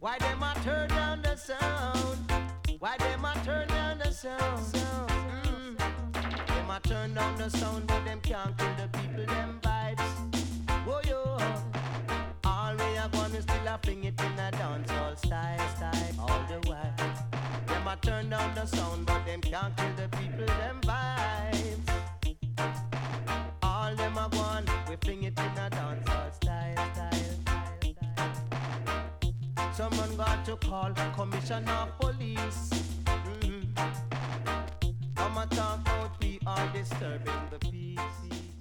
Why them a turn down the sound? Why them a turn down the sound? Them a turn down the sound, but them can't kill the people, them vibes. Whoa yo, all we are gonna still a fling it in a dancehall style, all the while. Them a turn down the sound, but them can't kill the people, them vibes. All them a gone, we fling it in a dancehall style. Someone got to call commissioner of police. Come and talk about we are disturbing the peace.